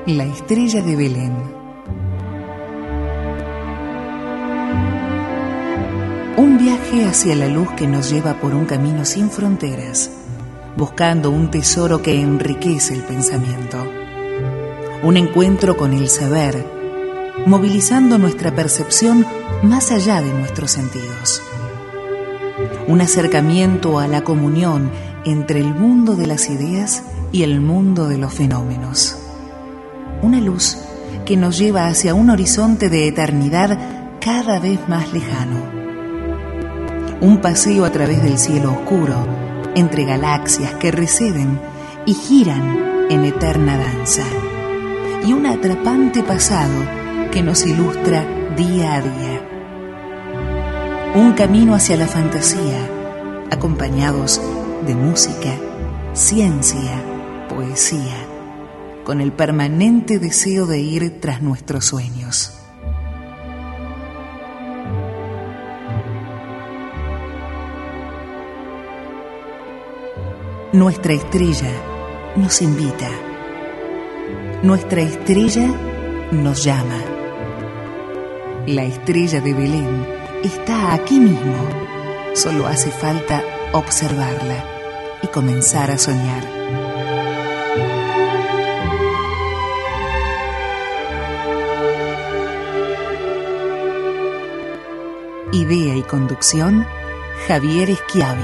La estrella de Belén. Un viaje hacia la luz que nos lleva por un camino sin fronteras, buscando un tesoro que enriquece el pensamiento. Un encuentro con el saber, movilizando nuestra percepción más allá de nuestros sentidos. Un acercamiento a la comunión entre el mundo de las ideas y el mundo de los fenómenos. Una luz que nos lleva hacia un horizonte de eternidad cada vez más lejano. Un paseo a través del cielo oscuro, entre galaxias que receden y giran en eterna danza. Y un atrapante pasado que nos ilustra día a día. Un camino hacia la fantasía, acompañados de música, ciencia, poesía, con el permanente deseo de ir tras nuestros sueños. Nuestra estrella nos invita. Nuestra estrella nos llama. La estrella de Belén está aquí mismo. Solo hace falta observarla y comenzar a soñar. Idea y conducción, Javier Schiavi.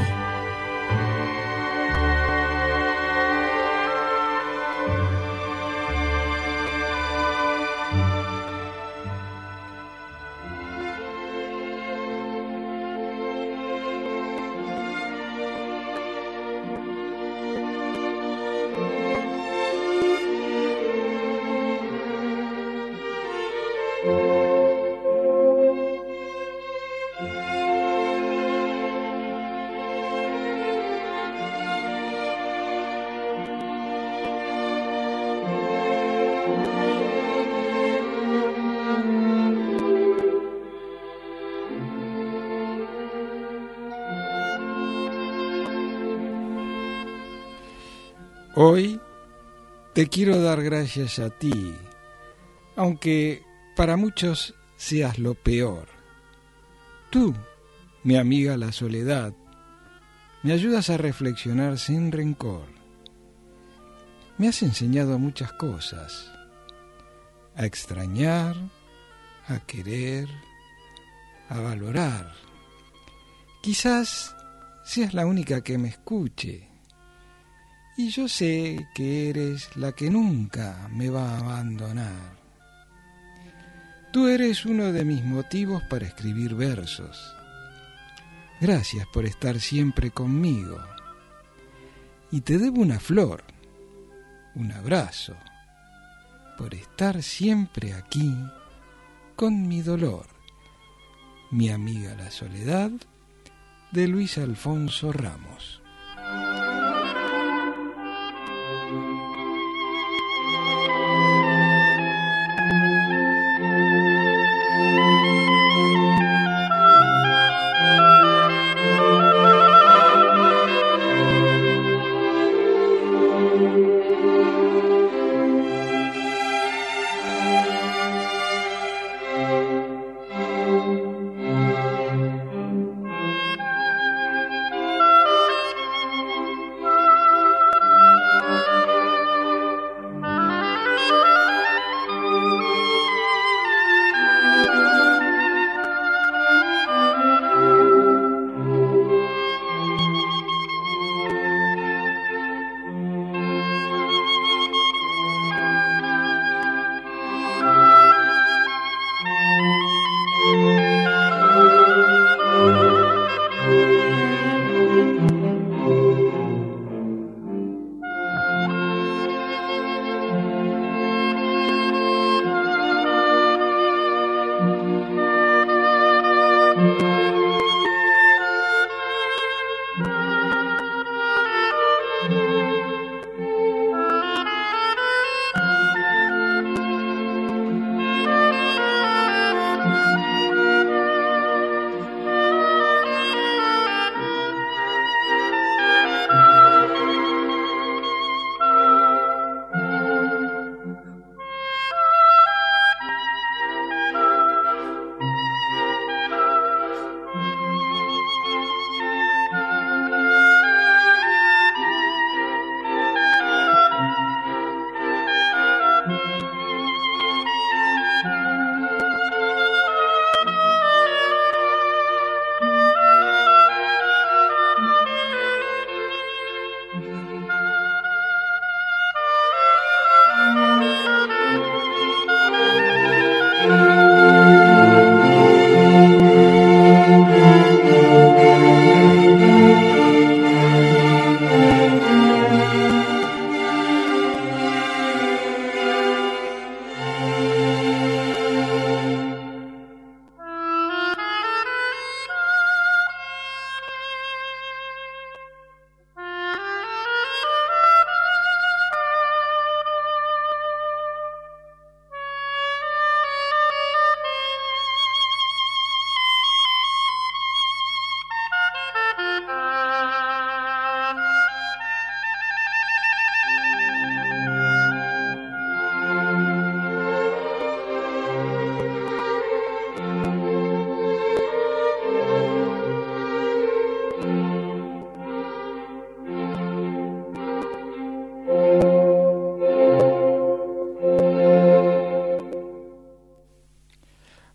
Hoy te quiero dar gracias a ti, aunque para muchos seas lo peor. Tú, mi amiga la soledad, me ayudas a reflexionar sin rencor. Me has enseñado muchas cosas, a extrañar, a querer, a valorar. Quizás seas la única que me escuche. Y yo sé que eres la que nunca me va a abandonar. Tú eres uno de mis motivos para escribir versos. Gracias por estar siempre conmigo. Y te debo una flor, un abrazo, por estar siempre aquí con mi dolor. Mi amiga la soledad, de Luis Alfonso Ramos.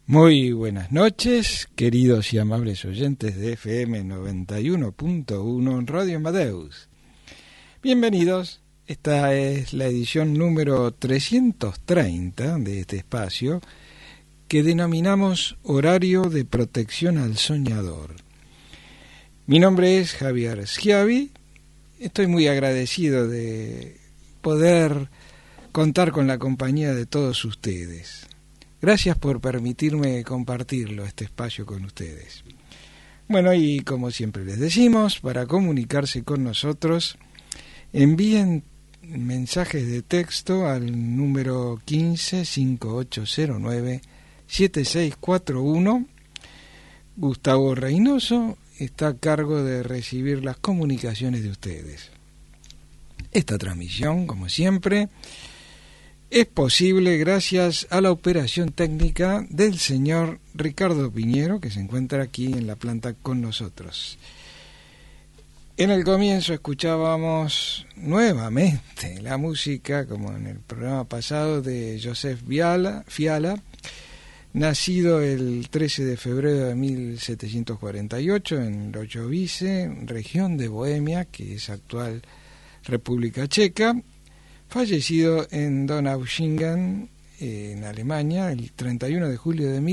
Muy buenas noches, queridos y amables oyentes de FM 91.1 Radio Amadeus. Bienvenidos, esta es la edición número 330 de este espacio que denominamos Horario de Protección al Soñador. Mi nombre es Javier Schiavi, estoy muy agradecido de poder contar con la compañía de todos ustedes. Gracias por permitirme compartirlo, este espacio con ustedes. Bueno, y como siempre les decimos, para comunicarse con nosotros, envíen mensajes de texto al número 15-5809-7641. Gustavo Reynoso está a cargo de recibir las comunicaciones de ustedes. Esta transmisión, como siempre, es posible gracias a la operación técnica del señor Ricardo Piñero, que se encuentra aquí en la planta con nosotros. En el comienzo escuchábamos nuevamente la música, como en el programa pasado, de Joseph Fiala, nacido el 13 de febrero de 1748 en Lochovice, región de Bohemia, que es actual República Checa, fallecido en Donaueschingen, en Alemania, el 31 de julio de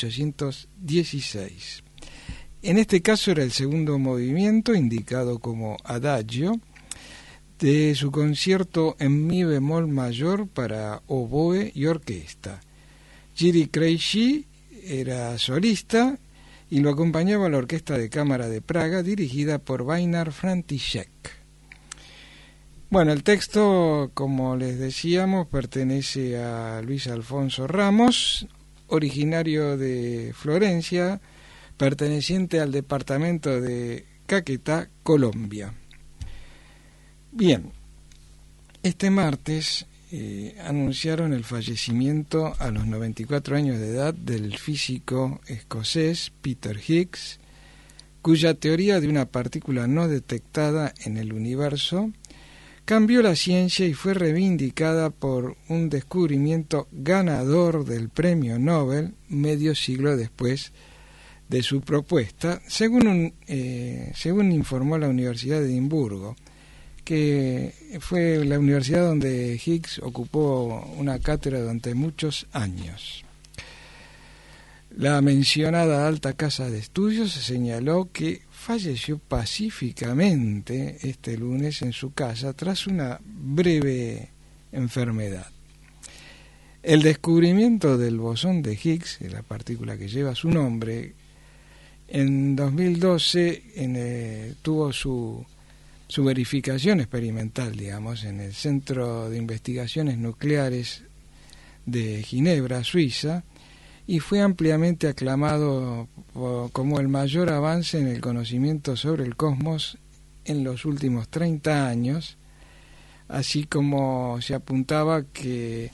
1816. En este caso era el segundo movimiento, indicado como Adagio, de su concierto en mi bemol mayor para oboe y orquesta. Jiří Krejčí era solista y lo acompañaba la Orquesta de Cámara de Praga, dirigida por Beinhard František. Bueno, el texto, como les decíamos, pertenece a Luis Alfonso Ramos, originario de Florencia, perteneciente al departamento de Caquetá, Colombia. Bien, este martes anunciaron el fallecimiento a los 94 años de edad del físico escocés Peter Higgs, cuya teoría de una partícula no detectada en el universo cambió la ciencia y fue reivindicada por un descubrimiento ganador del premio Nobel medio siglo después de su propuesta, según informó la Universidad de Edimburgo, que fue la universidad donde Higgs ocupó una cátedra durante muchos años. La mencionada alta casa de estudios señaló que falleció pacíficamente este lunes en su casa tras una breve enfermedad. El descubrimiento del bosón de Higgs, la partícula que lleva su nombre, en 2012 tuvo su verificación experimental, digamos, en el Centro de Investigaciones Nucleares de Ginebra, Suiza, y fue ampliamente aclamado como el mayor avance en el conocimiento sobre el cosmos en los últimos 30 años, así como se apuntaba que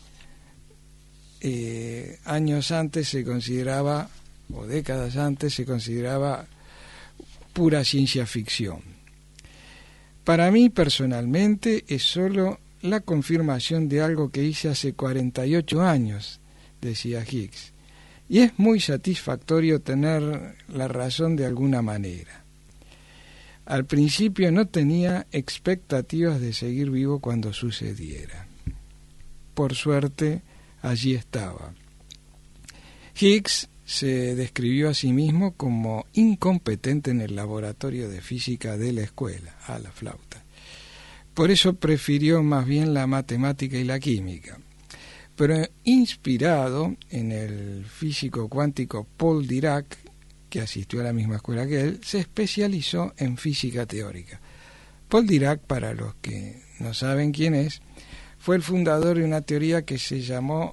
años antes se consideraba, o décadas antes se consideraba pura ciencia ficción. Para mí personalmente es solo la confirmación de algo que hice hace 48 años, decía Higgs. Y es muy satisfactorio tener la razón de alguna manera. Al principio no tenía expectativas de seguir vivo cuando sucediera. Por suerte, allí estaba. Higgs se describió a sí mismo como incompetente en el laboratorio de física de la escuela, a la flauta. Por eso prefirió más bien la matemática y la química. Pero inspirado en el físico cuántico Paul Dirac, que asistió a la misma escuela que él, se especializó en física teórica. Paul Dirac, para los que no saben quién es, fue el fundador de una teoría que se llamó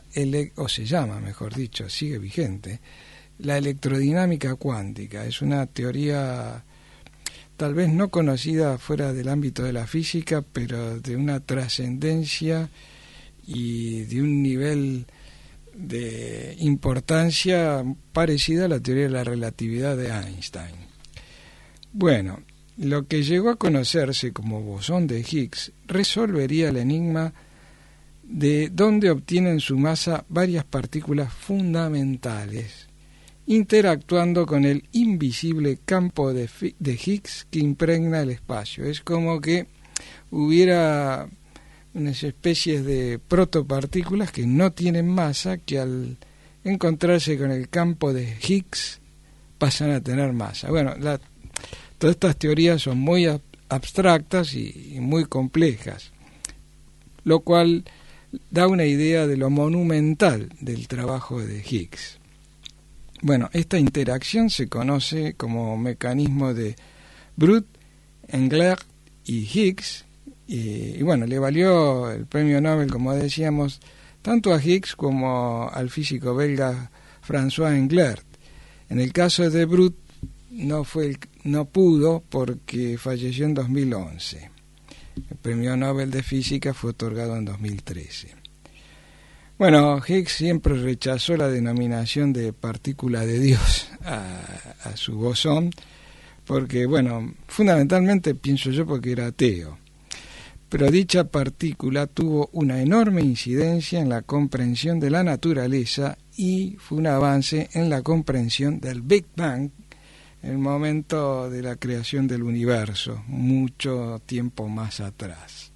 sigue vigente, la electrodinámica cuántica. Es una teoría tal vez no conocida fuera del ámbito de la física, pero de una trascendencia y de un nivel de importancia parecida a la teoría de la relatividad de Einstein. Bueno, lo que llegó a conocerse como bosón de Higgs resolvería el enigma de donde obtienen su masa varias partículas fundamentales, interactuando con el invisible campo de Higgs que impregna el espacio. Es como que hubiera unas especies de protopartículas que no tienen masa, que al encontrarse con el campo de Higgs pasan a tener masa. Bueno, todas estas teorías son muy abstractas y muy complejas, lo cual da una idea de lo monumental del trabajo de Higgs. Bueno, esta interacción se conoce como mecanismo de Brut, Englert y Higgs, y bueno, le valió el premio Nobel, como decíamos, tanto a Higgs como al físico belga François Englert. En el caso de Brut no pudo porque falleció en 2011. El premio Nobel de Física fue otorgado en 2013. Bueno, Higgs siempre rechazó la denominación de partícula de Dios a su bosón, porque, bueno, fundamentalmente pienso yo porque era ateo. Pero dicha partícula tuvo una enorme incidencia en la comprensión de la naturaleza y fue un avance en la comprensión del Big Bang, el momento de la creación del universo, mucho tiempo más atrás.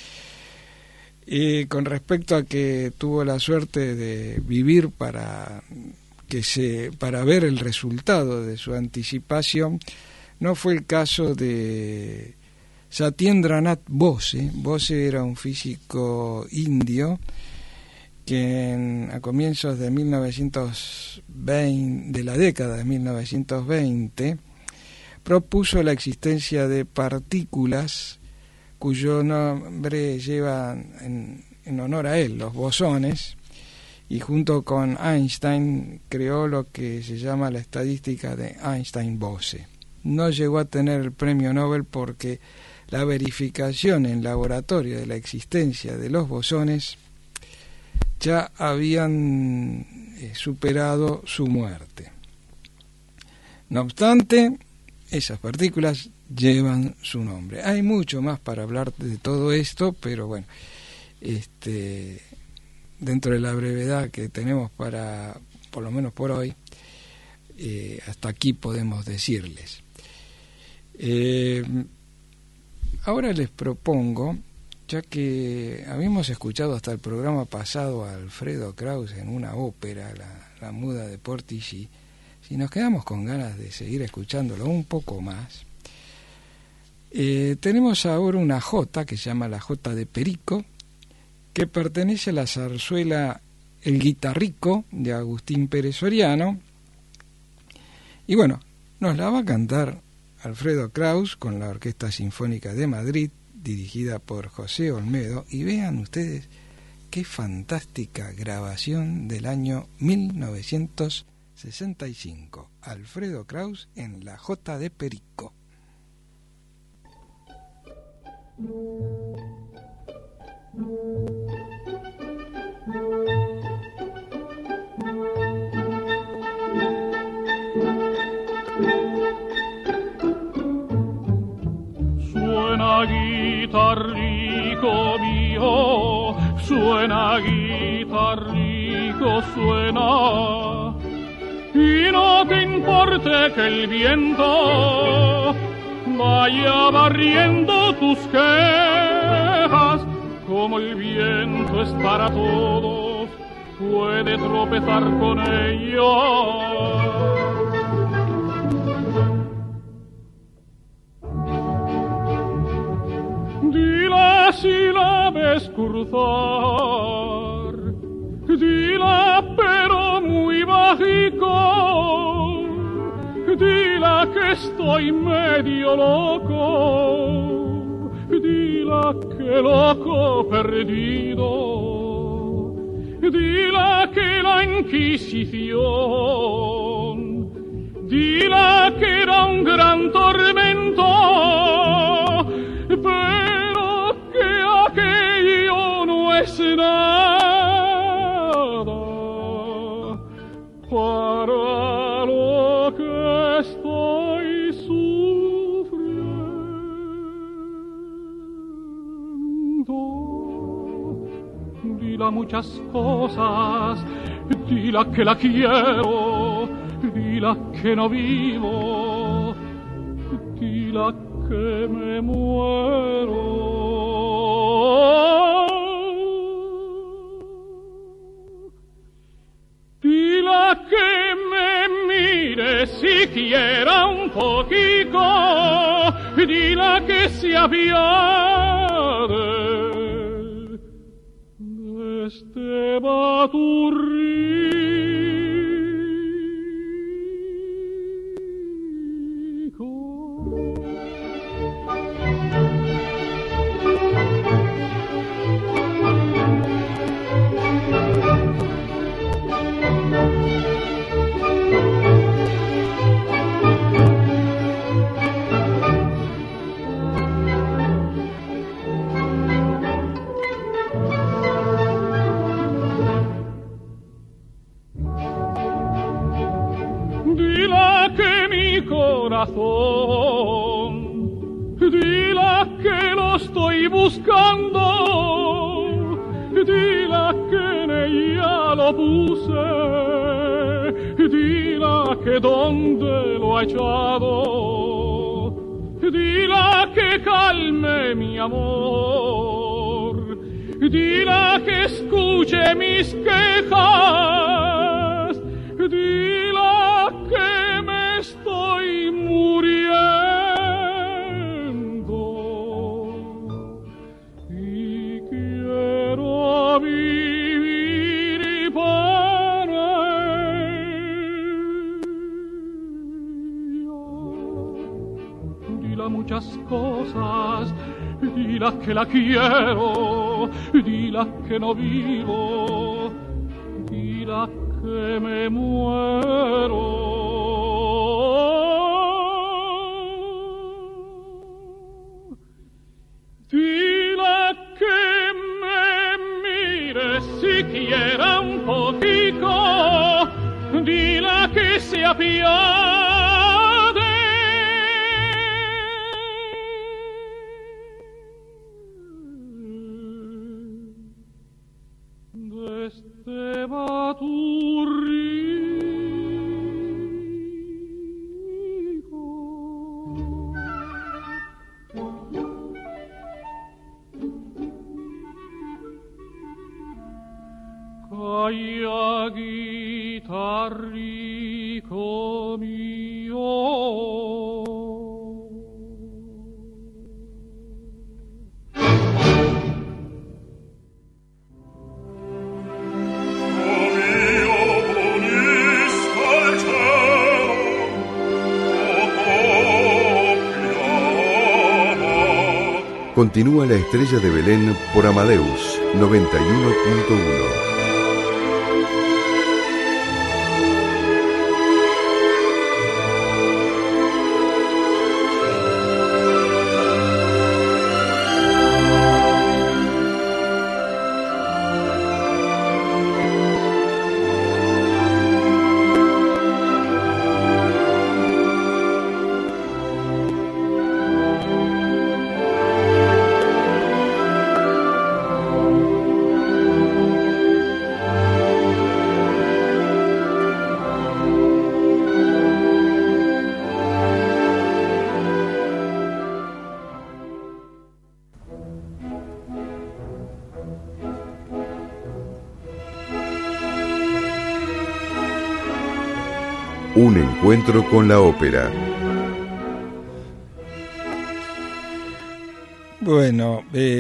Con respecto a que tuvo la suerte de vivir para ver el resultado de su anticipación, no fue el caso de Satyendranath Bose. Bose era un físico indio que a comienzos de la década de 1920 propuso la existencia de partículas cuyo nombre lleva en honor a él, los bosones, y junto con Einstein creó lo que se llama la estadística de Einstein-Bose. No llegó a tener el premio Nobel porque la verificación en laboratorio de la existencia de los bosones ya habían superado su muerte. No obstante, esas partículas llevan su nombre. Hay mucho más para hablar de todo esto, pero bueno, dentro de la brevedad que tenemos para, por lo menos por hoy, hasta aquí podemos decirles. Ahora les propongo, ya que habíamos escuchado hasta el programa pasado a Alfredo Kraus en una ópera, la Muda de Portici, si nos quedamos con ganas de seguir escuchándolo un poco más, tenemos ahora una jota que se llama la Jota de Perico, que pertenece a la zarzuela El Guitarrico de Agustín Pérez Soriano, y bueno, nos la va a cantar Alfredo Kraus con la Orquesta Sinfónica de Madrid, dirigida por José Olmedo, y vean ustedes qué fantástica grabación del año 1965. Alfredo Kraus en la Jota de Perico. Suena guitarrico mío, suena guitarrico, suena, y no te importe que el viento vaya barriendo tus quejas, como el viento es para todos, puede tropezar con ellos. Dila si la ves cruzar, dila pero muy bajico, dila que estoy medio loco, dila que loco perdido, dila que la Inquisición, dila que era un gran tormento, pero que aquello no es nada para lo que estoy sufriendo. dila muchas cosas, dila que la quiero, dila que no vivo, dila que me muero. Dila que me mire siquiera un poquito, dila que se apiade de este baturrico. Dila que mi corazón, dila que lo estoy buscando, dila que en ella lo puse, dila que dónde lo ha echado, dila que calme mi amor, dila que escuche mis quejas, dila que me estoy muriendo y quiero vivir para ella. Dila muchas cosas, dila que la quiero, dila que no vivo, dila que me muero. Dila que me mire siquiera un poquito, dila que se apiade de este baturrico. Calla, guitarrico mio. Continúa La Estrella de Belén por Amadeus 91.1. Un encuentro con la ópera. Bueno,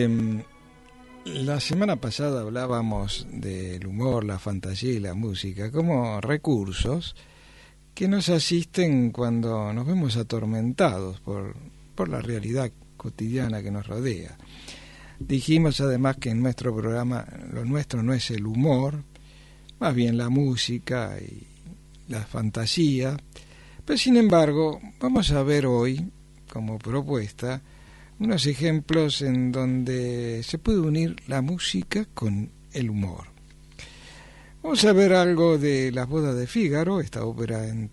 la semana pasada hablábamos del humor, la fantasía y la música como recursos que nos asisten cuando nos vemos atormentados por la realidad cotidiana que nos rodea. Dijimos además que en nuestro programa lo nuestro no es el humor, más bien la música y la fantasía, pero sin embargo vamos a ver hoy como propuesta unos ejemplos en donde se puede unir la música con el humor. Vamos a ver algo de Las bodas de Fígaro, esta ópera en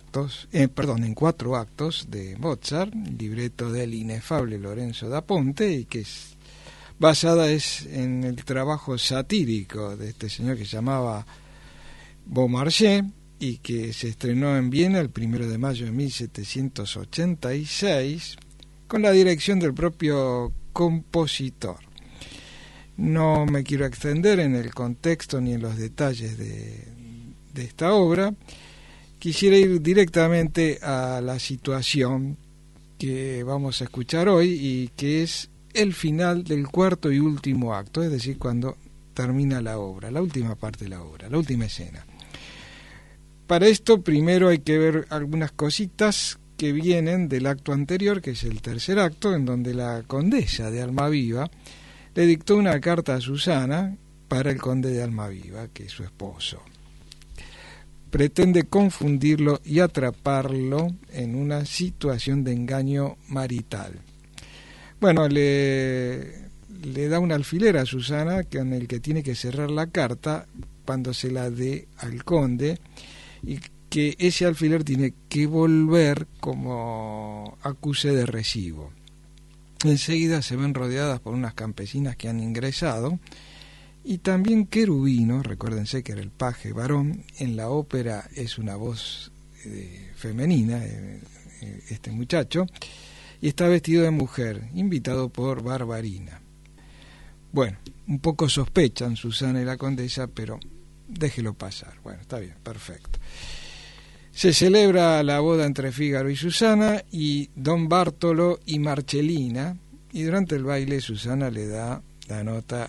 4 actos de Mozart, libreto del inefable Lorenzo da Ponte, y que es basada en el trabajo satírico de este señor que se llamaba Beaumarchais y que se estrenó en Viena el 1 de mayo de 1786 con la dirección del propio compositor. No me quiero extender en el contexto ni en los detalles de esta obra. Quisiera ir directamente a la situación que vamos a escuchar hoy y que es el final del cuarto y último acto, es decir, cuando termina la obra, la última parte de la obra, la última escena. Para esto primero hay que ver algunas cositas que vienen del acto anterior, que es el tercer acto, en donde la condesa de Almaviva le dictó una carta a Susana para el conde de Almaviva, que es su esposo. Pretende confundirlo y atraparlo en una situación de engaño marital. Bueno, le da un alfiler a Susana con el que tiene que cerrar la carta cuando se la dé al conde, y que ese alfiler tiene que volver como acuse de recibo. Enseguida se ven rodeadas por unas campesinas que han ingresado, y también Cherubino, recuérdense que era el paje varón, en la ópera es una voz femenina, este muchacho, y está vestido de mujer, invitado por Barbarina. Bueno, un poco sospechan Susana y la condesa, pero déjelo pasar. Bueno, está bien, perfecto. Se celebra la boda entre Fígaro y Susana y Don Bartolo y Marchelina, y durante el baile Susana le da la nota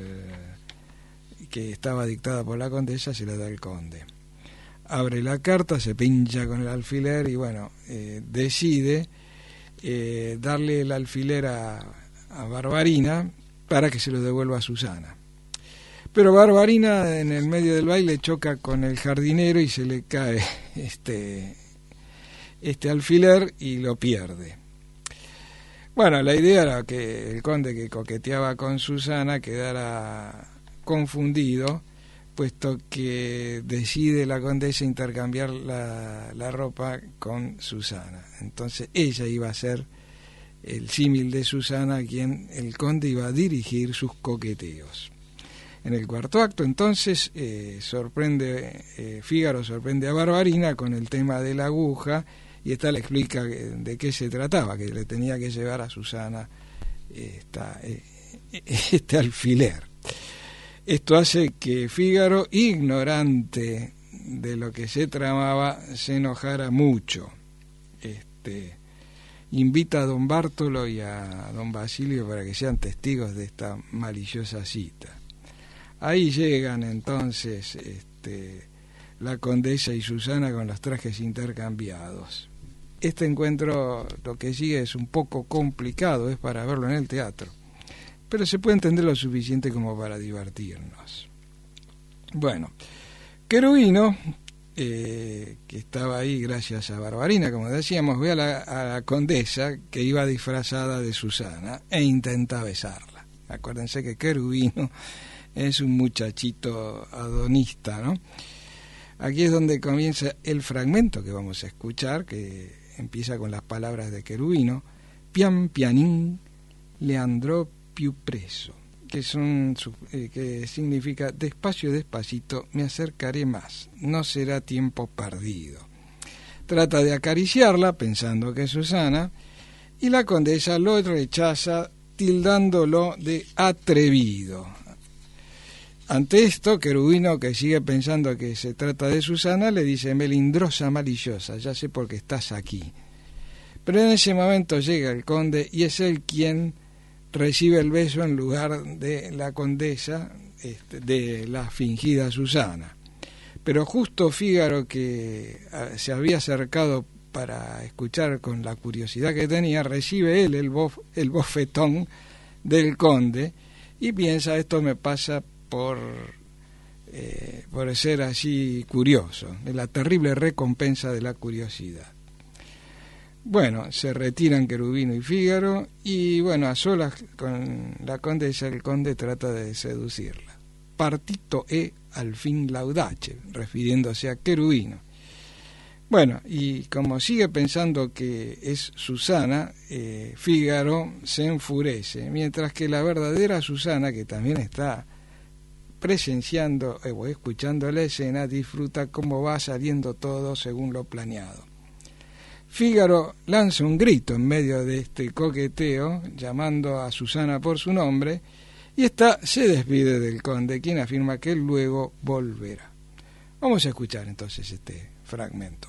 que estaba dictada por la condesa, se la da al conde. Abre la carta, se pincha con el alfiler y bueno, decide darle el alfiler a Barbarina para que se lo devuelva a Susana. Pero Barbarina en el medio del baile choca con el jardinero y se le cae este alfiler y lo pierde. Bueno, la idea era que el conde, que coqueteaba con Susana, quedara confundido, puesto que decide la condesa intercambiar la ropa con Susana. Entonces ella iba a ser el símil de Susana, a quien el conde iba a dirigir sus coqueteos. En el cuarto acto, entonces, Fígaro sorprende a Barbarina con el tema de la aguja, y esta le explica de qué se trataba, que le tenía que llevar a Susana este alfiler. Esto hace que Fígaro, ignorante de lo que se tramaba, se enojara mucho. Invita a don Bartolo y a don Basilio para que sean testigos de esta maliciosa cita. Ahí llegan entonces la condesa y Susana con los trajes intercambiados. Este encuentro, lo que sigue, es un poco complicado, es para verlo en el teatro, pero se puede entender lo suficiente como para divertirnos. Bueno, Cherubino, que estaba ahí gracias a Barbarina, como decíamos, ve a la condesa, que iba disfrazada de Susana, e intenta besarla. Acuérdense que Cherubino es un muchachito adonista, ¿no? Aquí es donde comienza el fragmento que vamos a escuchar, que empieza con las palabras de Cherubino: pian pianín le andrò più preso, que significa despacio despacito me acercaré más, no será tiempo perdido. Trata de acariciarla pensando que es Susana, y la condesa lo rechaza tildándolo de atrevido. Ante esto, Cherubino, que sigue pensando que se trata de Susana, le dice: melindrosa maliciosa, ya sé por qué estás aquí. Pero en ese momento llega el conde y es él quien recibe el beso en lugar de la condesa, de la fingida Susana. Pero justo Fígaro, que se había acercado para escuchar con la curiosidad que tenía, recibe él el bofetón del conde y piensa: esto me pasa por ser así curioso, de la terrible recompensa de la curiosidad. Bueno, se retiran Cherubino y Fígaro, y bueno, a solas con la condesa, el conde trata de seducirla. Partito al fin laudace, refiriéndose a Cherubino. Bueno, y como sigue pensando que es Susana, Fígaro se enfurece, mientras que la verdadera Susana, que también está presenciando o escuchando la escena, disfruta cómo va saliendo todo según lo planeado. Fígaro lanza un grito en medio de este coqueteo, llamando a Susana por su nombre, y ésta se despide del conde, quien afirma que él luego volverá. Vamos a escuchar entonces este fragmento.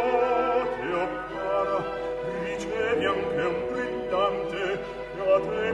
Ricevi anche un brillante che a te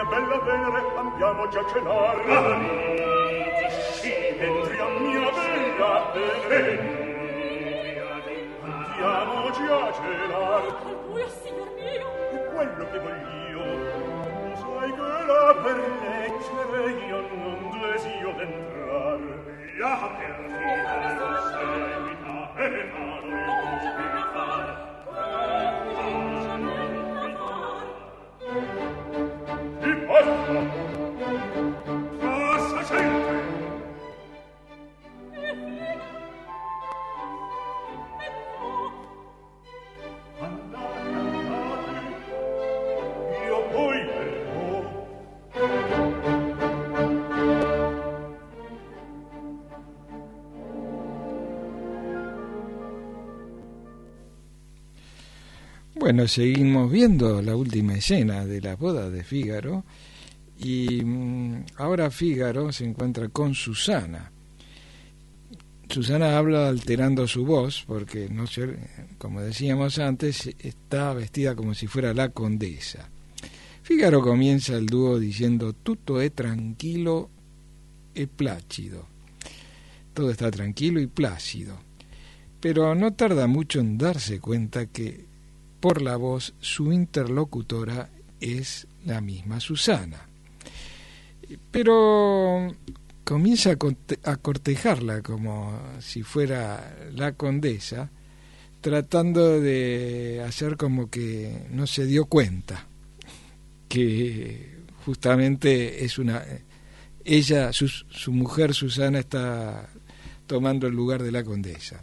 bella Venere, andiamoci a cenar. Sì, entriamo mia bella Venere, andiamoci a cenar. Buio, signor mio. È quello che voglio. Sai che là per leggere io non desio d'entrar. Ja, per fine non seguita e vado io mi far. Chi passa? Passa gente! Andate, andate, io poi verrò. Bueno, seguimos viendo la última escena de la boda de Fígaro y ahora Fígaro se encuentra con Susana. Susana habla alterando su voz porque, no sé, como decíamos antes, está vestida como si fuera la condesa. Fígaro comienza el dúo diciendo tutto è tranquilo e plácido. Todo está tranquilo y plácido. Pero no tarda mucho en darse cuenta que por la voz su interlocutora es la misma Susana. Pero comienza a cortejarla como si fuera la condesa, tratando de hacer como que no se dio cuenta que justamente es ella, su mujer Susana, está tomando el lugar de la condesa.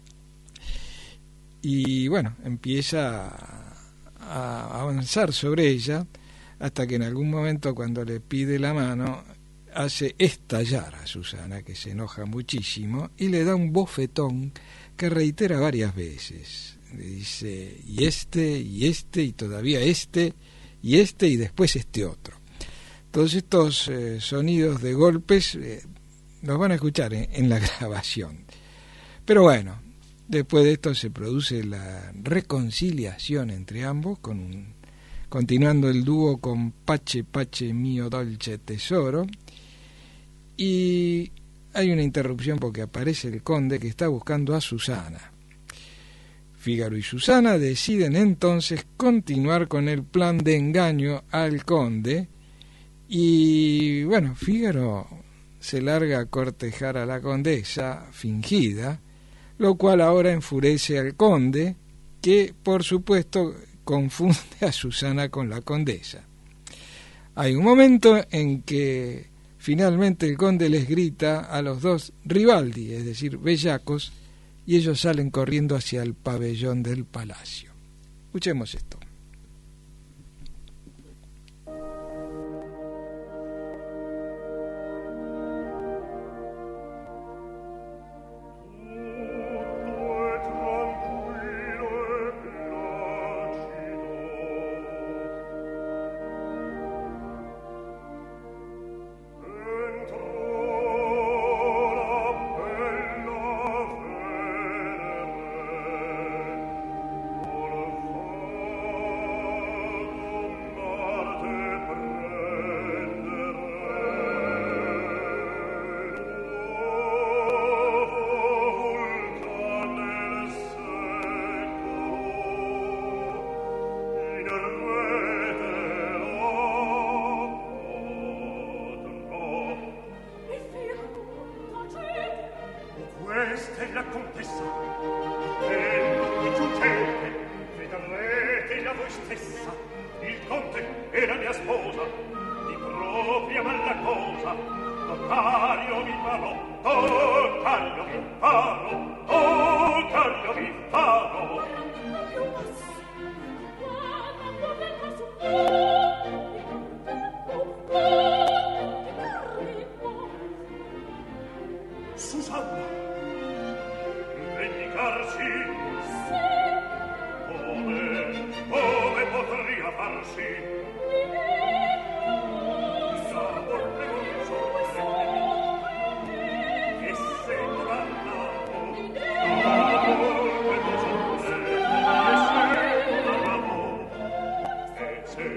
Y bueno, empieza a avanzar sobre ella hasta que en algún momento, cuando le pide la mano, hace estallar a Susana, que se enoja muchísimo, y le da un bofetón que reitera varias veces. Le dice, y todavía y después este otro. Todos estos sonidos de golpes los van a escuchar en la grabación. Pero bueno, después de esto se produce la reconciliación entre ambos, continuando el dúo con Pace, Pace mio dolce tesoro, y hay una interrupción porque aparece el conde que está buscando a Susana. Fígaro y Susana deciden entonces continuar con el plan de engaño al conde y, bueno, Fígaro se larga a cortejar a la condesa fingida, lo cual ahora enfurece al conde, que por supuesto confunde a Susana con la condesa. Hay un momento en que finalmente el conde les grita a los dos Ribaldi, es decir, bellacos, y ellos salen corriendo hacia el pabellón del palacio. Escuchemos esto. Second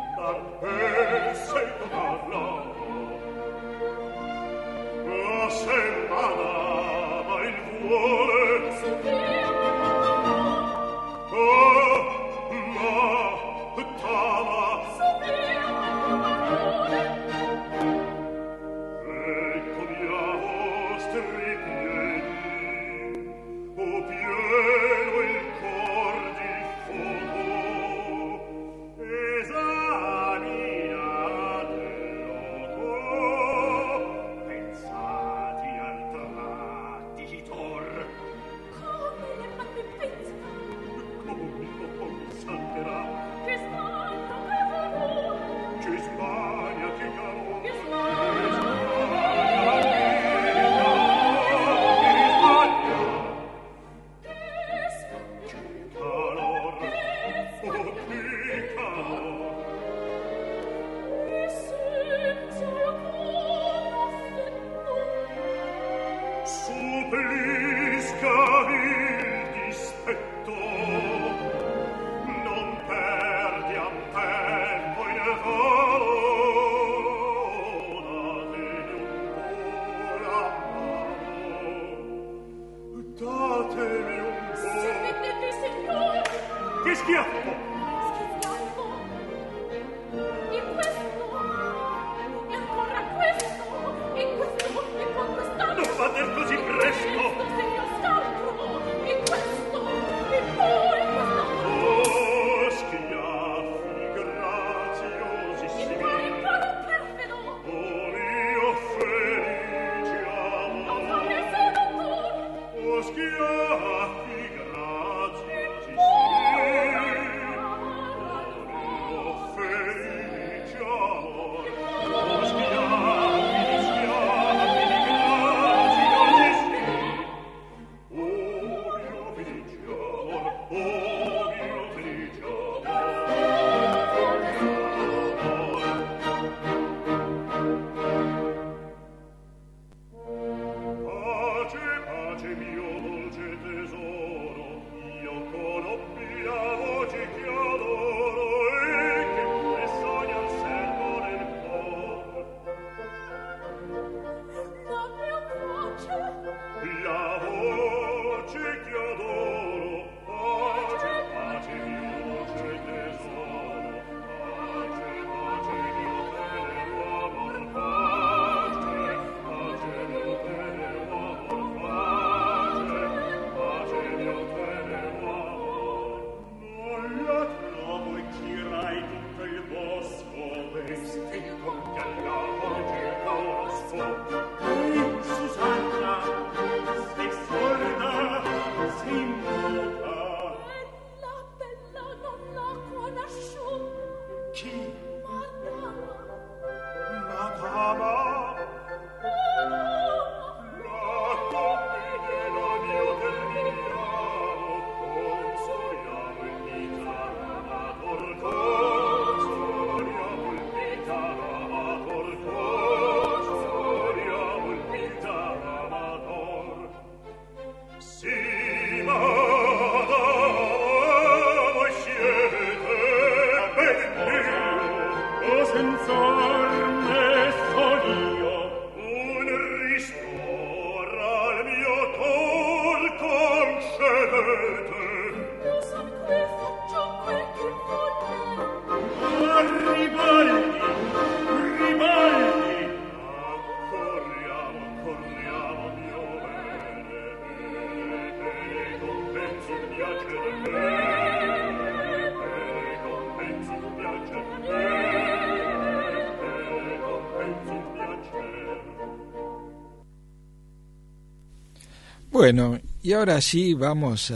Bueno, y ahora sí vamos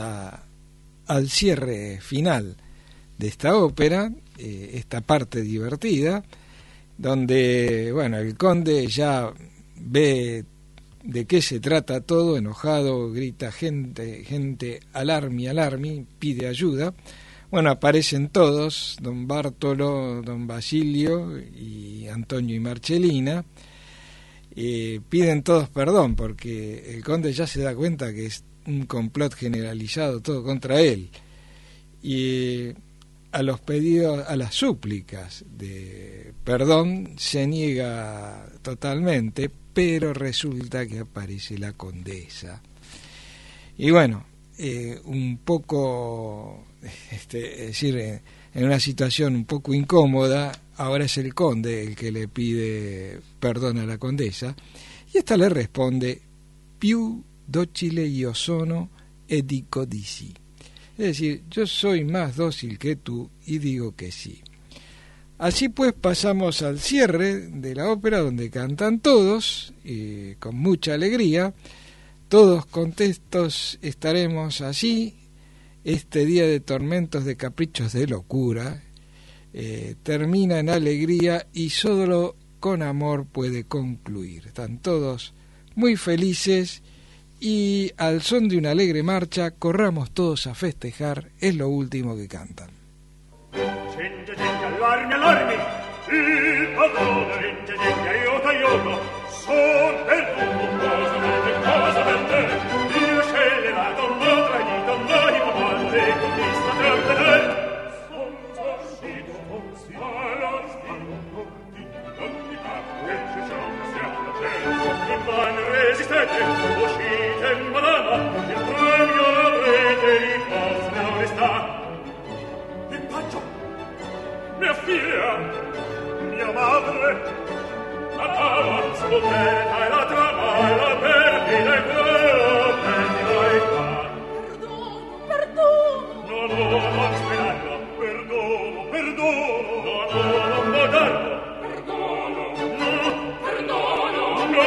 al cierre final de esta ópera, esta parte divertida, donde, bueno, el conde ya ve de qué se trata todo, enojado, grita gente, alarmi, pide ayuda. Bueno, aparecen todos, don Bartolo, don Basilio y Antonio y Marchelina. Piden todos perdón porque el conde ya se da cuenta que es un complot generalizado todo contra él, y a los pedidos, a las súplicas de perdón se niega totalmente, pero resulta que aparece la condesa. Y bueno, un poco, es decir, en una situación un poco incómoda, ahora es el conde el que le pide perdón a la condesa, y esta le responde: più docile io sono e dico di sì. Es decir, yo soy más dócil que tú y digo que sí. Así pues pasamos al cierre de la ópera, donde cantan todos, con mucha alegría. Todos contentos estaremos allí. Este día de tormentos, de caprichos, de locura, termina en alegría y solo con amor puede concluir. Están todos muy felices y al son de una alegre marcha, corramos todos a festejar, es lo último que cantan. Gente, allarmi, allarmi, il padrone, gente, aiuto, aiuto, son perduto, cosa per te, io scelerato, l'ho tradito, l'ho immorale, con questa per te, son uscito, alla spino, non mi capo, e ci sono, siamo a te, in van resistete, uscite, madama, il premio l'avrete, in vostra onestà, in paggio, mia figlia, mia madre, la cava scoperta e la trama e la perdita e quello perdita e qua. Perdono, no, non sperarlo, perdono, no, non votarlo, perdono, no,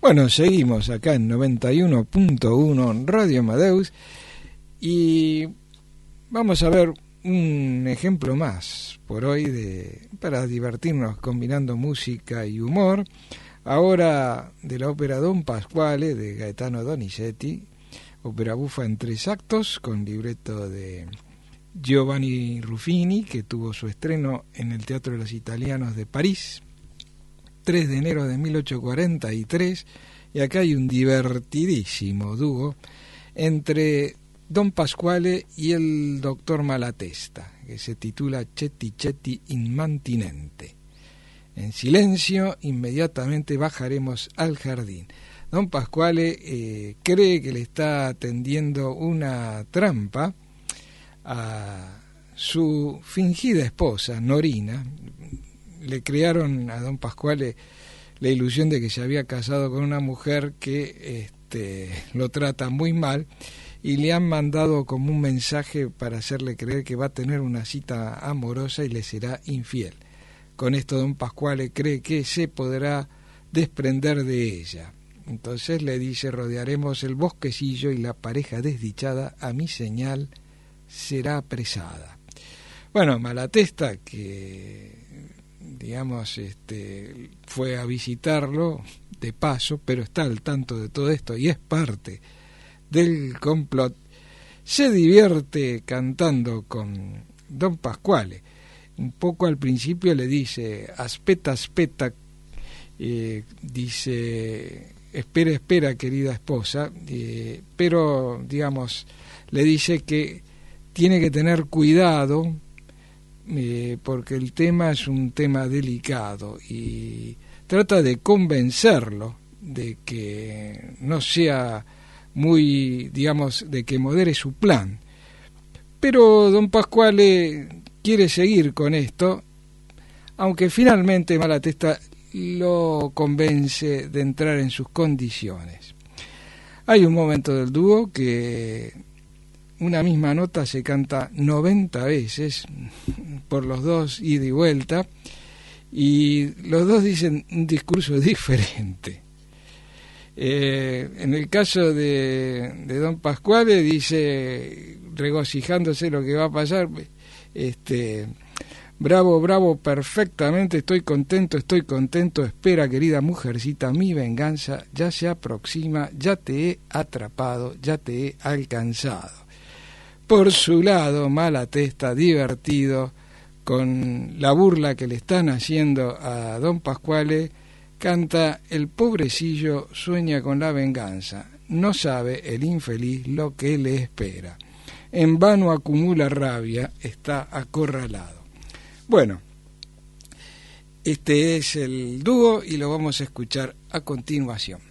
Bueno, seguimos acá en 91.1 Radio Amadeus y vamos a ver un ejemplo más por hoy para divertirnos combinando música y humor. Ahora de la ópera Don Pasquale de Gaetano Donizetti, ópera bufa en 3 actos con libreto de Giovanni Ruffini, que tuvo su estreno en el Teatro de los Italianos de París 3 de enero de 1843, y acá hay un divertidísimo dúo entre Don Pasquale y el doctor Malatesta, que se titula Ceti Ceti immantinente. En silencio, inmediatamente bajaremos al jardín. Don Pasquale cree que le está tendiendo una trampa a su fingida esposa, Norina. Le crearon a Don Pasquale la ilusión de que se había casado con una mujer que lo trata muy mal, y le han mandado como un mensaje para hacerle creer que va a tener una cita amorosa y le será infiel. Con esto Don Pasquale cree que se podrá desprender de ella. Entonces le dice: rodearemos el bosquecillo y la pareja desdichada a mi señal será apresada. Bueno, Malatesta, que digamos fue a visitarlo de paso, pero está al tanto de todo esto y es parte del complot, se divierte cantando con Don Pasquale. Un poco al principio le dice: aspetta, aspetta, dice, espera, espera, querida esposa, pero digamos le dice que tiene que tener cuidado porque el tema es un tema delicado, y trata de convencerlo de que no sea muy, digamos, de que modere su plan. Pero Don Pasquale quiere seguir con esto, aunque finalmente Malatesta lo convence de entrar en sus condiciones. Hay un momento del dúo que una misma nota se canta 90 veces por los dos, ida y vuelta, y los dos dicen un discurso diferente. En el caso de Don Pasquale dice, regocijándose lo que va a pasar, bravo, bravo, perfectamente, estoy contento, espera, querida mujercita, mi venganza ya se aproxima, ya te he atrapado, ya te he alcanzado. Por su lado, Malatesta, divertido con la burla que le están haciendo a Don Pasquale, canta: el pobrecillo sueña con la venganza, no sabe el infeliz lo que le espera. En vano acumula rabia, está acorralado. Bueno, este es el dúo y lo vamos a escuchar a continuación.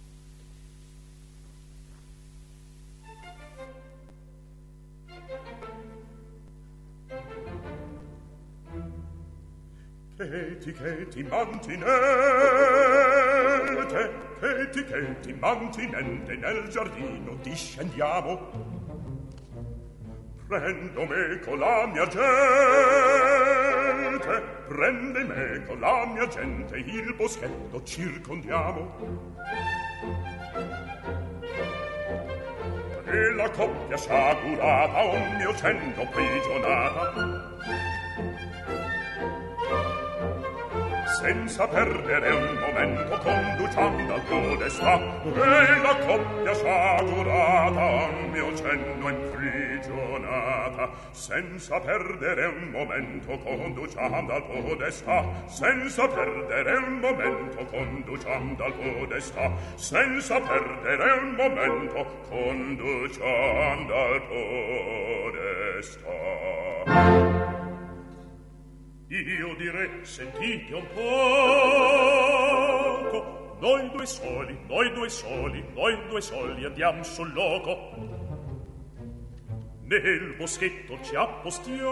Cheti mantinente, cheti mantinente, nel giardino discendiamo. Prendo me con la mia gente, prende me con la mia gente, il boschetto circondiamo. E la coppia sciagurata, un mio cento prigionata, senza perdere un momento conduciamo al podestà, e la coppia sciagurata un mio cenno imprigionata, senza perdere un momento conduciamo al podestà, senza perdere un momento conduciamo al podestà, senza perdere un momento conduciamo al podestà. Io direi, sentite un poco, noi due soli, noi due soli, noi due soli andiamo sul loco. Nel boschetto ci appostiamo,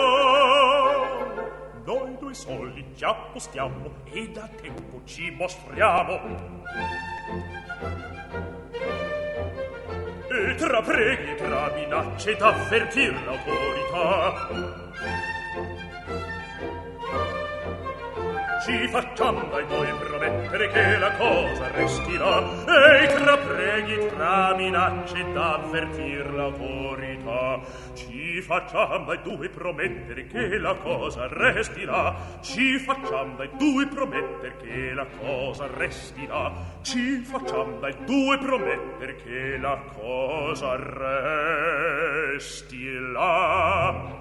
noi due soli ci appostiamo e da tempo ci mostriamo. E tra preghi e tra minacce d'avvertir l'autorità, ci facciamo ai due promettere che la cosa restirà, e tra preghi, tra minacce d'avvertir l'autorità. Ci facciamo ai due promettere che la cosa restirà, ci facciamo ai due promettere che la cosa restirà, ci facciamo ai due promettere che la cosa restirà.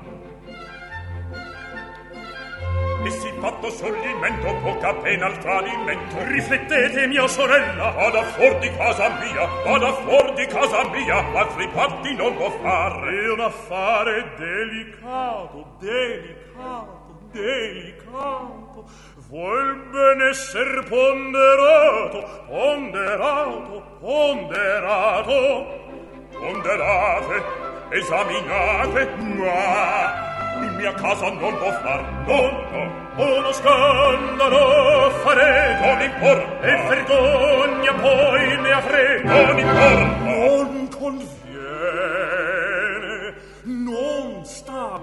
E si fatto scioglimento, poca pena al tradimento. Riflettete, mia sorella, vada fuor di casa mia, vada fuor di casa mia, altri patti non può fare. È un affare delicato, delicato, delicato. Vuol bene esser ponderato, ponderato, ponderato. Ponderate, esaminate, ma in mia casa non può far, no, uno scandalo farete, non importa, e vergogna poi ne avrete, non importa, non conviene, non sta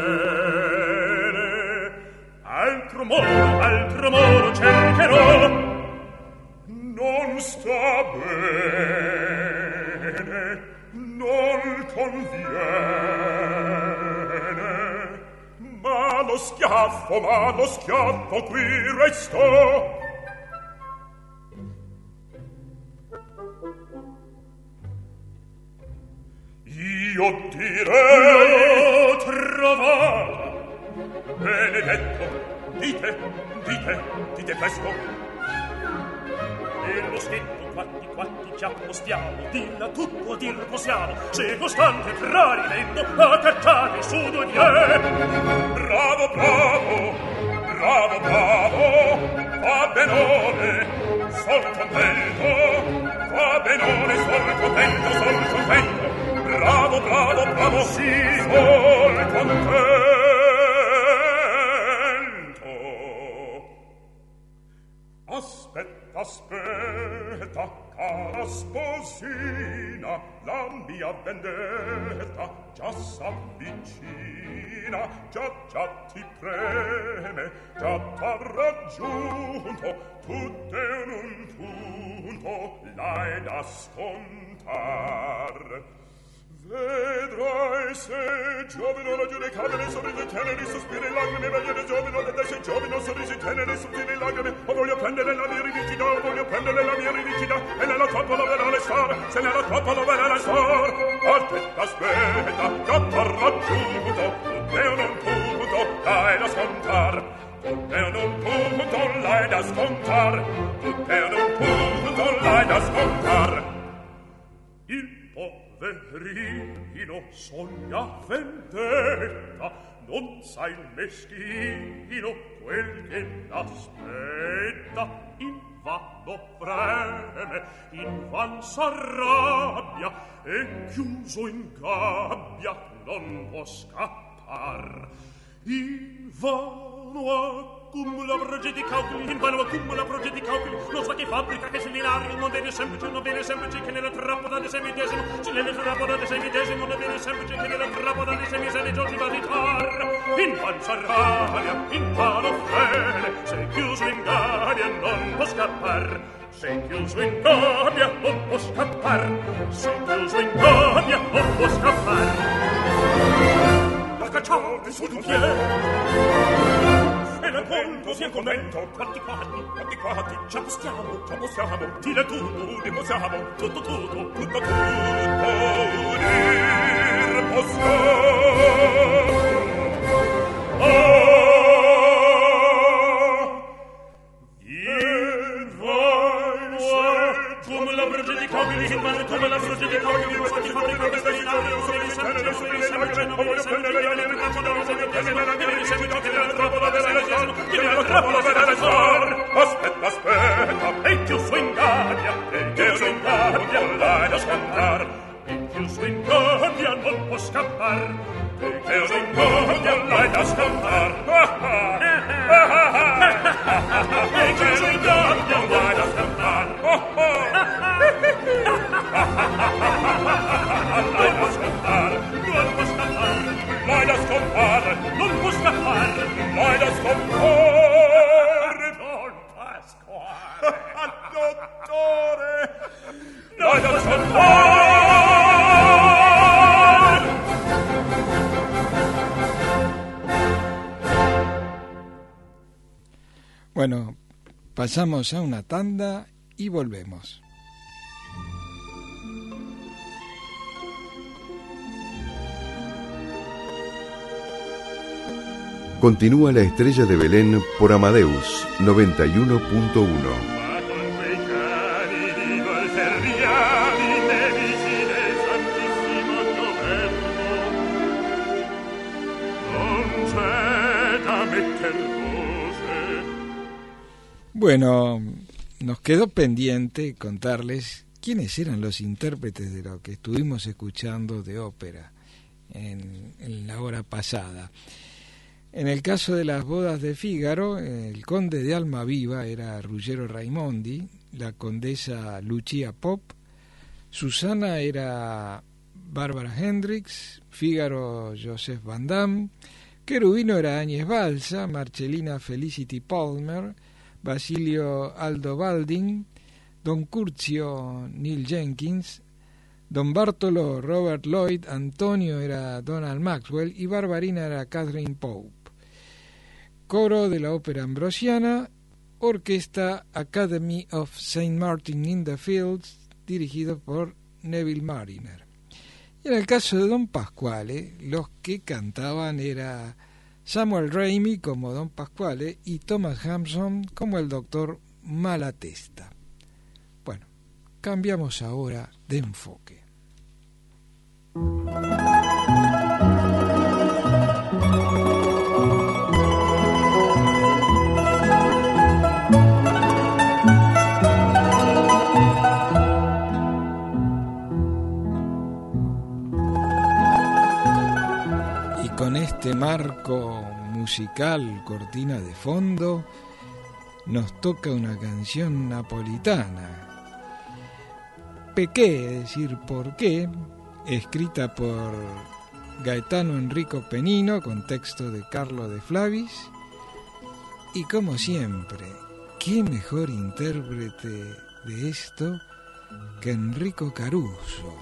bene, altro modo cercherò, non sta bene, non conviene. Ma lo schiaffo qui restò. Io direi trovata. Benedetto, dite questo. Nello scritto quatti ci appostiamo, dilla tutto, dir possiamo, se costante tradimento accattate su due vie. Bravo, bravo, bravo, bravo, va benone, sol contento, va benone, sol contento, sol contento. Bravo, bravo, bravo, sì, sol contento. Aspetta, cara sposina, la mia vendetta già s'avvicina, già ti preme, già t'ha raggiunto, tutte in un punto l'hai da scontar. Vedrai se giovino la giudicabile sorrisi teneri, sospiri lacrime, vegliere giovino, vedrai se giovino sorrisi teneri, sospiri lacrime, o voglio prendere la mia rivincita, o voglio prendere la mia rivincita, e nella trappola verrà le star, se nella trappola verrà le star. Aspetta, già t'ha raggiunto, tutte in un punto, l'hai da scontar, tutte in un punto, l'hai da scontar, tutte in un punto, l'hai da scontar. Il poverino sogna vendetta, non sa il meschino quel che l'aspetta. Invano freme, invan s'arrabbia, e chiuso in gabbia non può scappar. Invano accumula progeti calcoli, invano accumula progeti calcoli, non sa che fabbrica, che seminario, non viene semplice, che nella trappola di semidesimo, se nella trappola di semidesimo non viene semplice, che nella trappola di semisenigiorni va di tar. Invan s'arrabbia, invano frene, se chiuso in gabbia non può scappar. Se chiuso in gabbia non può scappar, se chiuso in gabbia non può scappar. La cacciate su d'un piede, e nel punto sia contento, quanti quatti, ci appostiamo, dire tutto, dir possiamo, tutto, dir possiamo. Come la progeticabili, come la progeticabili, quanti fabbrica che seminario, se li semplice, non viene semplice, non viene semplice, che nella trappola di semidesimo, che viene semplice, che nella trappola di semidesimo, che nella trappola di semidesimo. Aspetta, e chiuso in gabbia, l'hai da scappar, e chiuso in gabbia non può scappar, e chiuso in gabbia l'hai da scappar. E chiuso in gabbia l'hai da scappar. L'hai da scappar, non può scappar, l'hai da scappar, non può scappar, l'hai da scappar. Bueno, pasamos a una tanda y volvemos. Continúa La Estrella de Belén por Amadeus 91.1. Bueno, nos quedó pendiente contarles quiénes eran los intérpretes de lo que estuvimos escuchando de ópera en la hora pasada. En el caso de las bodas de Fígaro, el conde de Almaviva era Ruggero Raimondi, la condesa Lucia Pop, Susana era Bárbara Hendricks, Fígaro Joseph Van Damme, Querubino era Áñez Balsa, Marcellina Felicity Palmer, Basilio Aldo Balding, Don Curzio Neil Jenkins, Don Bartolo Robert Lloyd, Antonio era Donald Maxwell y Barbarina era Catherine Pope. Coro de la ópera ambrosiana, orquesta Academy of St. Martin in the Fields, dirigido por Neville Mariner. Y en el caso de Don Pasquale, los que cantaban era Samuel Ramey como Don Pasquale y Thomas Hampson como el doctor Malatesta. Bueno, cambiamos ahora de enfoque. Con este marco musical, cortina de fondo, nos toca una canción napolitana. Pequé, es decir, ¿por qué?, escrita por Gaetano Enrico Penino, con texto de Carlo de Flavis. Y como siempre, ¿qué mejor intérprete de esto que Enrico Caruso?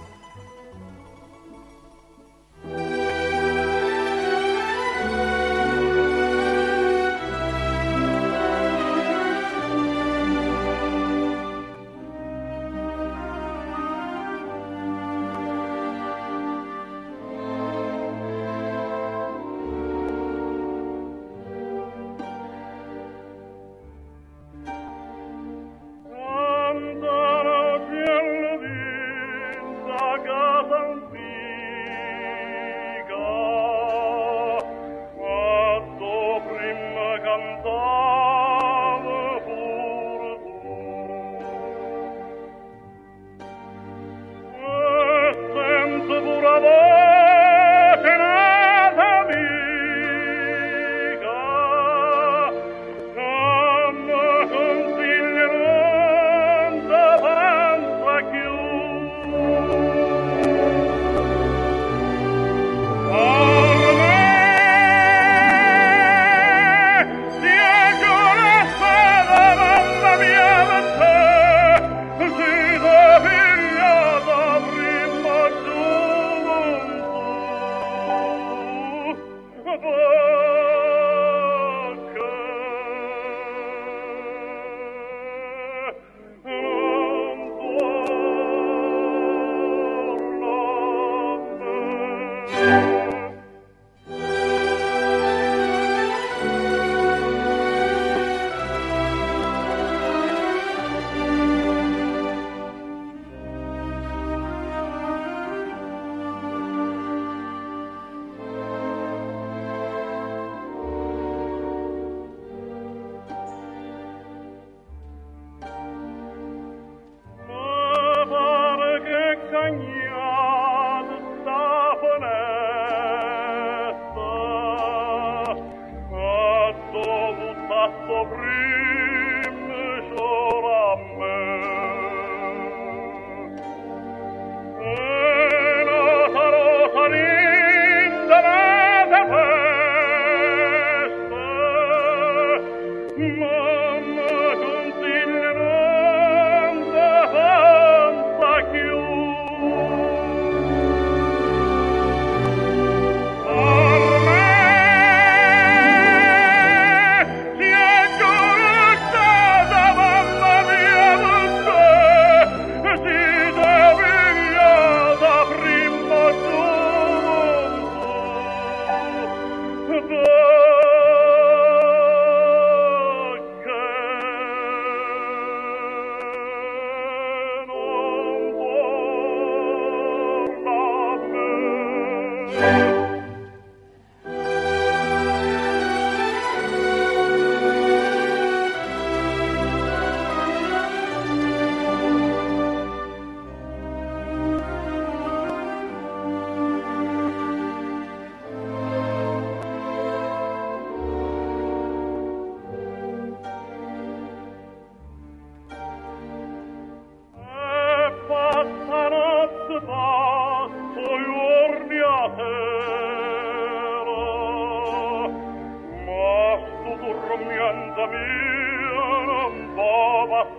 rumianza mia non può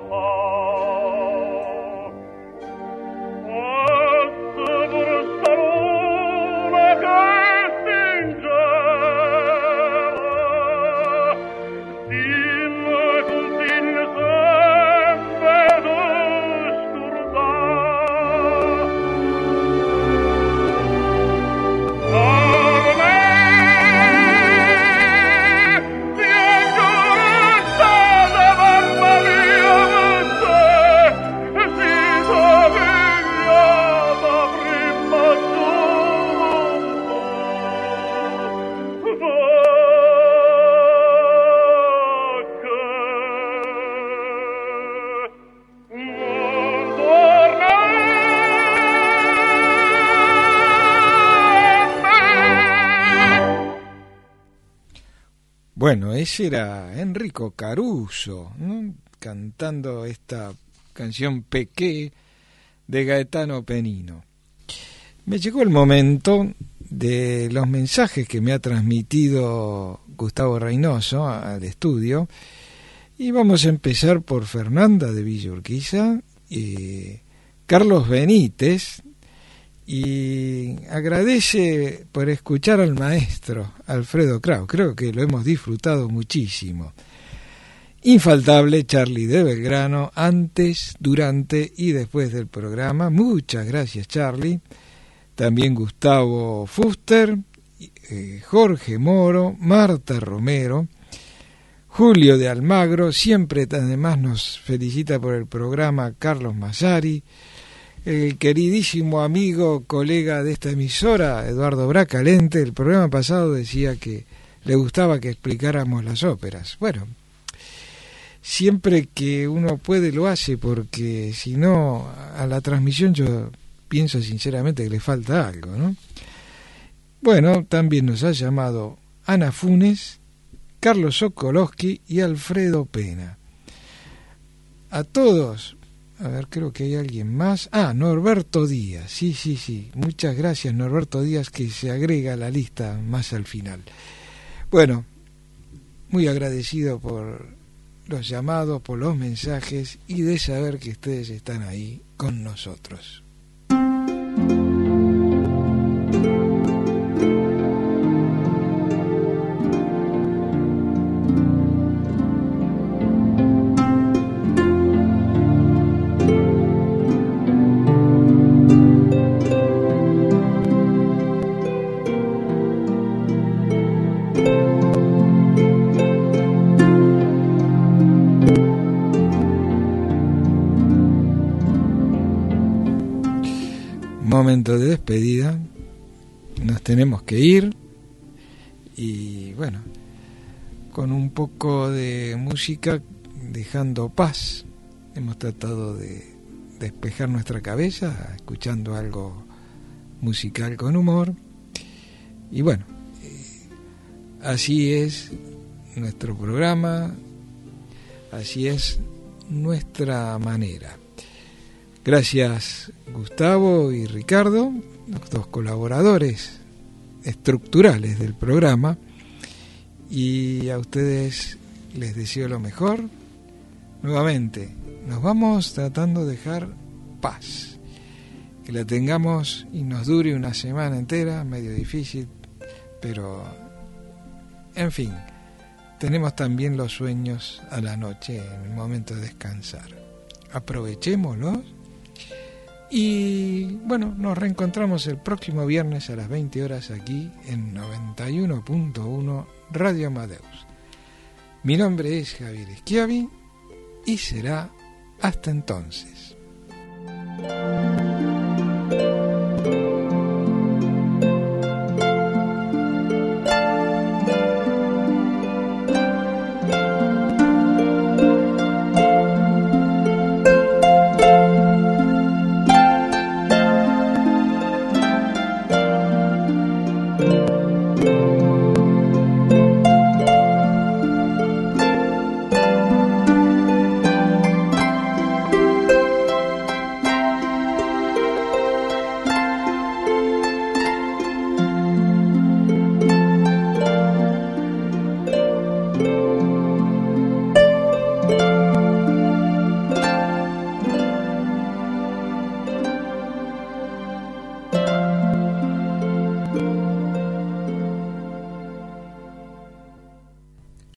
bastare. Questa brutta luna che stingeva, dimmi continui sempre d'oscurità. Bueno, ese era Enrico Caruso, ¿no?, cantando esta canción Pequé de Gaetano Penino. Me llegó el momento de los mensajes que me ha transmitido Gustavo Reynoso al estudio, y vamos a empezar por Fernanda de Villa Urquiza, Carlos Benítez, y agradece por escuchar al maestro Alfredo Kraus. Creo que lo hemos disfrutado muchísimo. Infaltable Charlie de Belgrano, antes, durante y después del programa. Muchas gracias, Charlie. También Gustavo Fuster, Jorge Moro, Marta Romero, Julio de Almagro, siempre además nos felicita por el programa Carlos Massari, el queridísimo amigo, colega de esta emisora, Eduardo Bracalente. El programa pasado decía que le gustaba que explicáramos las óperas. Bueno, siempre que uno puede lo hace, porque si no, a la transmisión yo pienso sinceramente que le falta algo, ¿no? Bueno, también nos ha llamado Ana Funes, Carlos Sokolowski y Alfredo Pena. A todos. A ver, creo que hay alguien más. Norberto Díaz. Sí. Muchas gracias, Norberto Díaz, que se agrega a la lista más al final. Bueno, muy agradecido por los llamados, por los mensajes y de saber que ustedes están ahí con nosotros. Momento de despedida, nos tenemos que ir, y bueno, con un poco de música, dejando paz, hemos tratado de despejar nuestra cabeza escuchando algo musical con humor, y bueno, así es nuestro programa, así es nuestra manera. Gracias, Gustavo y Ricardo, los dos colaboradores estructurales del programa, y a ustedes les deseo lo mejor. Nuevamente, nos vamos tratando de dejar paz, que la tengamos y nos dure una semana entera, medio difícil, pero en fin, tenemos también los sueños a la noche en el momento de descansar. Aprovechémoslos. Y bueno, nos reencontramos el próximo viernes a las 20 horas aquí en 91.1 Radio Amadeus. Mi nombre es Javier Schiavi y será hasta entonces.